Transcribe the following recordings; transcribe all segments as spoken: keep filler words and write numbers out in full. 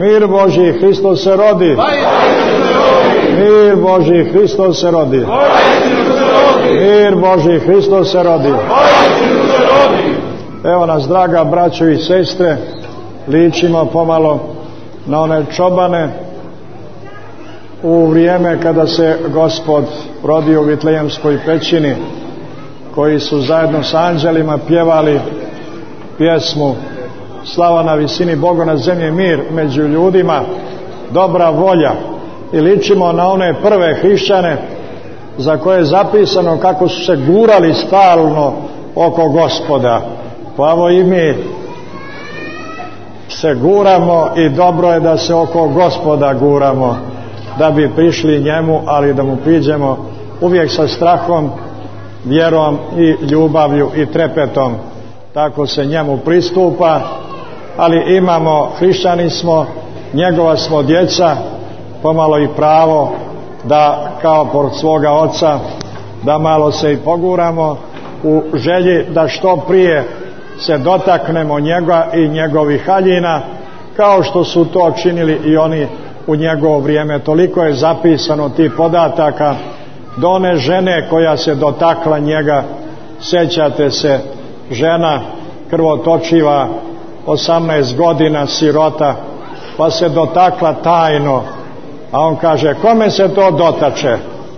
Mir Božji, Hristos se rodi. Mir Božji, Hristos se rodi. Mir Božji, Hristos se rodi. Evo nas, draga braćo i sestre, ličimo pomalo na one čobane u vrijeme kada se Gospod rodio u Vitlejemskoj pećini, koji su zajedno s anđelima pjevali pjesmu Slava na visini, Bogu na zemlji mir među ljudima, dobra volja. I ličimo na one prve hrišćane za koje je zapisano kako su se gurali stalno oko Gospoda. Pa evo i mi se guramo i dobro je da se oko Gospoda guramo da bi prišli njemu, ali da mu priđemo uvijek sa strahom, vjerom i ljubavlju i trepetom. Tako se njemu pristupa, ali imamo, hrišćani smo, njegova smo djeca, pomalo i pravo da kao pored svoga oca da malo se i poguramo u želji da što prije se dotaknemo njega i njegovih haljina, kao što su to činili i oni u njegovo vrijeme. Toliko je zapisano tih podataka do one žene koja se dotakla njega. Sjećate se, žena krvotočiva, osamnaest godina, sirota, pa se dotakla tajno, a on kaže, kome se to dotače?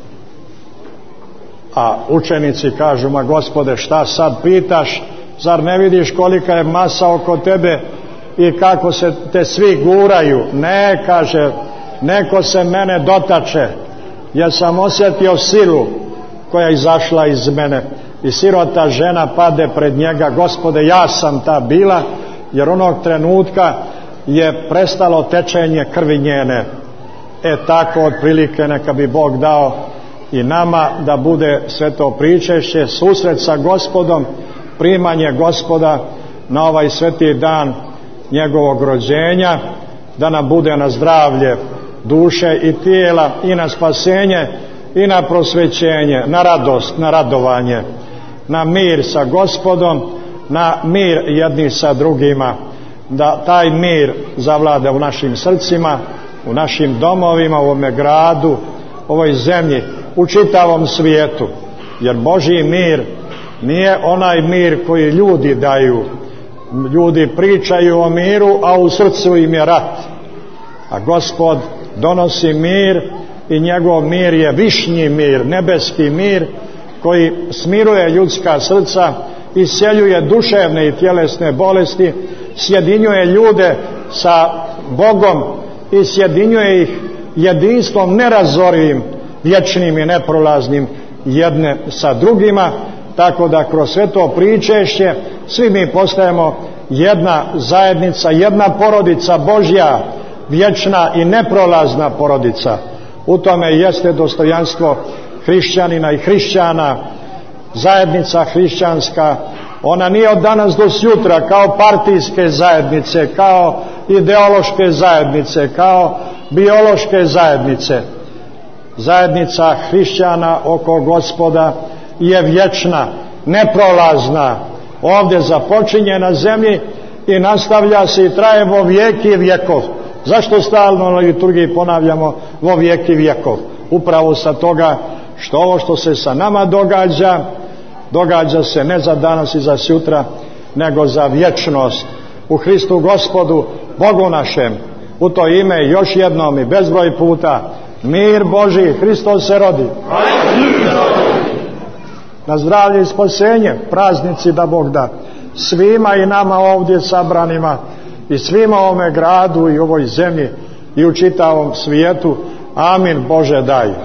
A učenici kažu, ma Gospode, šta sad pitaš, zar ne vidiš kolika je masa oko tebe i kako se te svi guraju? Ne, kaže, neko se mene dotače, jer sam osjetio silu koja je izašla iz mene. I sirota žena pade pred njega, Gospode, ja sam ta bila, jer onog trenutka je prestalo tečenje krvi njene. E tako otprilike neka bi Bog dao i nama da bude sve to pričešće, susret sa Gospodom, primanje Gospoda na ovaj sveti dan njegovog rođenja, da nam bude na zdravlje duše i tijela i na spasenje i na prosvećenje, na radost, na radovanje, na mir sa Gospodom, na mir jedni sa drugima, da taj mir zavlada u našim srcima, u našim domovima, u ovome gradu, ovoj zemlji, u čitavom svijetu. Jer Božji mir nije onaj mir koji ljudi daju. Ljudi pričaju o miru, a u srcu im je rat. A Gospod donosi mir i njegov mir je višnji mir, nebeski mir koji smiruje ljudska srca, isceljuje duševne i tjelesne bolesti, sjedinjuje ljude sa Bogom i sjedinjuje ih jedinstvom nerazorivim, vječnim i neprolaznim jedne sa drugima, tako da kroz sve to pričešće svi mi postajemo jedna zajednica, jedna porodica Božja, vječna i neprolazna porodica. U tome jeste dostojanstvo hrišćanina i hrišćana. Zajednica hrišćanska, ona nije od danas do sutra kao partijske zajednice, kao ideološke zajednice, kao biološke zajednice. Zajednica hrišćana oko Gospoda je vječna, neprolazna, ovdje započinje na zemlji i nastavlja se i traje vo vijeki vjekov. Zašto stalno na liturgiji ponavljamo vo vijeki vjekov? Upravo sa toga što ovo što se sa nama događa, događa se ne za danas i za sutra, nego za vječnost u Hristu Gospodu, Bogu našem. U to ime još jednom i bezbroj puta, mir Božji, Hristos se rodi. Na zdravlje i spasenje, praznici da Bog da svima i nama ovdje sabranima i svima ovome gradu i ovoj zemlji i u čitavom svijetu. Amin, Bože daj.